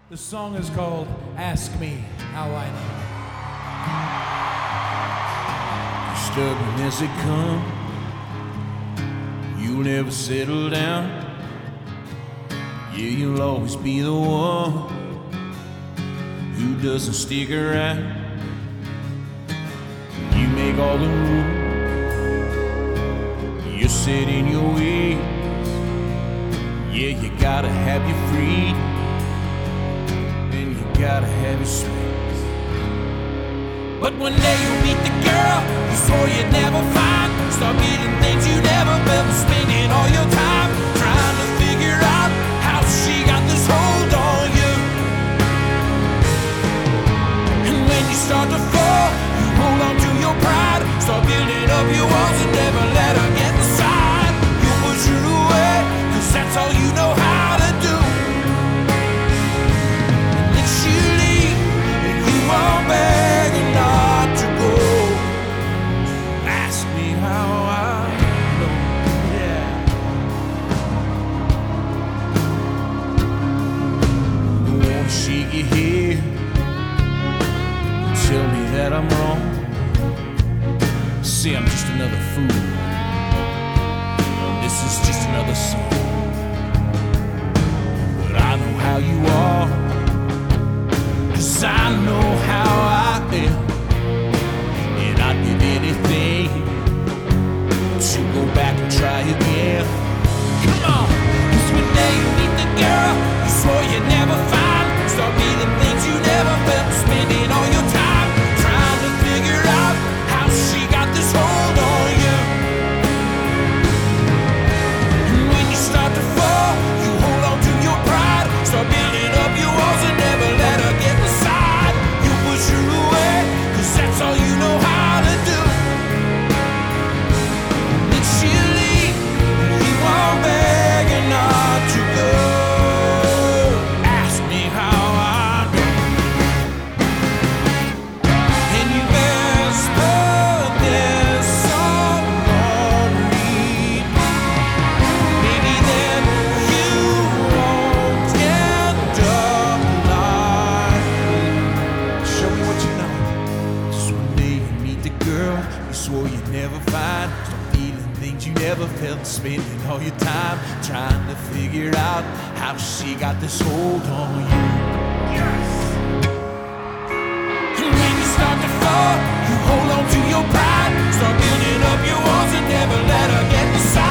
The song is called Ask Me How I Know. Stubborn as they come, you'll never settle down. Yeah, you'll always be the one who doesn't stick around. You make all the rules, you're set in your ways. Yeah, you gotta have your freedom, and you gotta have your space. But one day you'll meet the girl you swore you'd never find. Start getting things you never felt, spending all your time trying to figure out how she got this hold on you. And when you start to fall, you hold on to your pride. Start building up your walls and never let her get inside. You push her away, 'cause that's all you know how to do. And if she leave, and you are begging not to go, ask me how I know. Yeah. I wanna shake your head, tell me that I'm wrong. Say I'm just another fool, this is just another song. But I know how you are, 'cause I know how I am. And I'd give anything to go back and try again. Come on, 'cause one day you meet the girl you swore you'd never find. Start feeling things you never felt, spending all your time trying to figure out how she got this hold on you. And when you start to fall, you hold on to your pride. Start building up your walls and never let her get inside. You push her away, 'cause that's all you know how to do. Then she'll leave, and you are begging not to go. Ask me how I know. And you best put this song on read. Maybe then you won't end up lying. Show me what you know. Just one day you meet the girl you swore you'd never find. Start feeling things you never felt, spending all your time trying to figure out how she got this hold on you. Yes. And when you start to fall, you hold on to your pride. Start building up your walls and never let her get inside.